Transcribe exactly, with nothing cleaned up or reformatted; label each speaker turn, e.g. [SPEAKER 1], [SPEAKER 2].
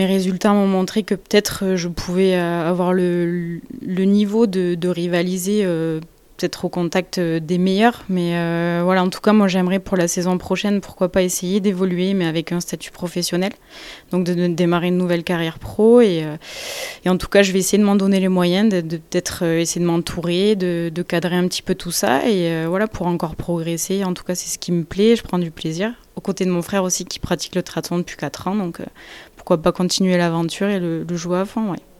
[SPEAKER 1] Les résultats m'ont montré que peut-être euh, je pouvais euh, avoir le, le niveau de, de rivaliser euh, peut-être au contact euh, des meilleurs. Mais euh, voilà, en tout cas, moi j'aimerais pour la saison prochaine, pourquoi pas essayer d'évoluer, mais avec un statut professionnel. Donc de, de démarrer une nouvelle carrière pro. Et, euh, et en tout cas, je vais essayer de m'en donner les moyens, de, de peut-être euh, essayer de m'entourer, de, de cadrer un petit peu tout ça. Et euh, voilà, pour encore progresser. En tout cas, c'est ce qui me plaît, je prends du plaisir. Aux côtés de mon frère aussi qui pratique le triathlon depuis quatre ans. Donc euh, pourquoi pas continuer l'aventure et le, le jouer à fond, ouais.